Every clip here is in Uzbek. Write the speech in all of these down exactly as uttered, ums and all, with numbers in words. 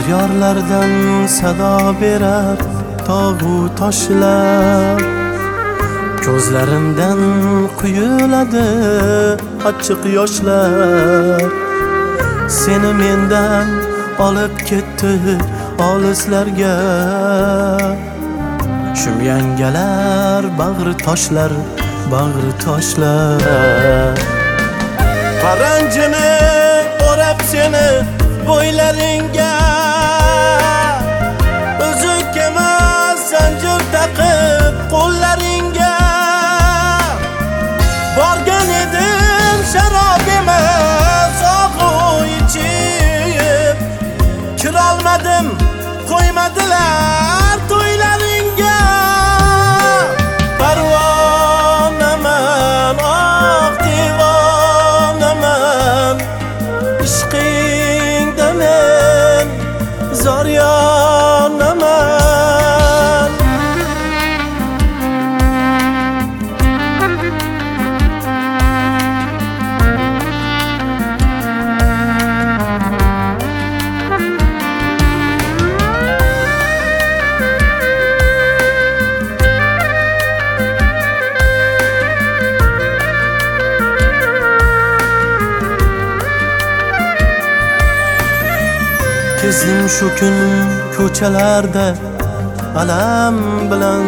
Diyarlardan sado berar tog'u toshlar, ko'zlarimdan quyuladi achchiq yoshlar. Seni mendan olib ketdi olislarga, shum yangalar bag'ri toshlar, bag'ri toshlar. Paranjini o'rab seni bo'ylaringga, uzuk emas zanjir taqib qo'llaringga. Borgan edim sharob emas og'u ichib, kirolmadim qo'ymadilar to'ylaringga. Parvonaman, oh divonaman, ishqingda men zoryonaman. Kezdim shu kun ko'chalarda alam bilan,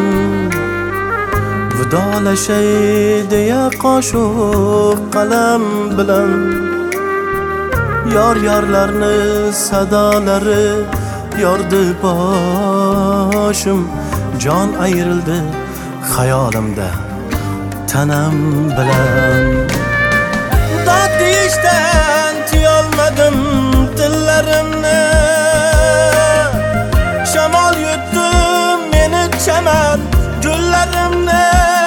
vidolashay deya qo'shiq qalam bilan. Yor yorlarni sadolari yordi boshim, jon ayrildi xayolimda tanam bilan. Dod deyishdan tiyolmadim tillarimni, shamol yutdi meni chaman gullarimni.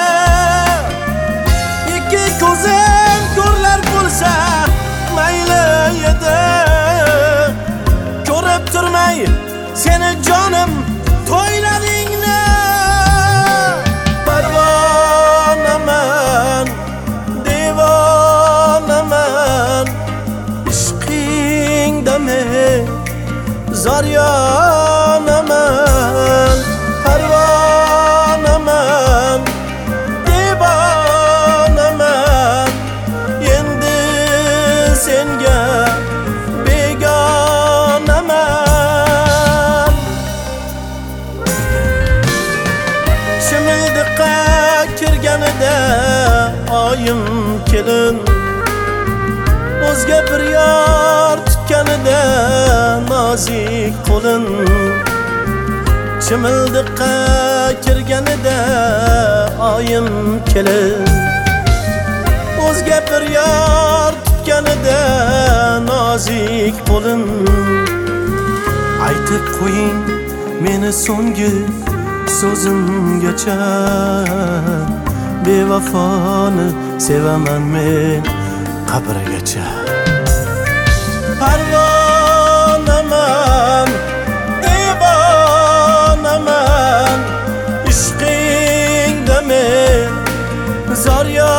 Ikki ko'zim ko'rlar bo'lsa mayli edi, ko'rib turmay seni jonim to'ylaringni. Parvonaman, divonaman, ishqingda men zoryonaman. Parvonaman, divonaman, endi senga begonaman. Shimildiqqa kirganida oyim kelin, o'zga bir yor tutganida nozik qo'lin. Chimildiqqa kirganida oyim kelin, o'zga bir yor tutganida nozik qo'lin. Aytib qo'ying meni so'nggi so'zimgacha, bevafoni sevaman men qabrgacha. Parvonaman, divonaman, ishqingda men zoryo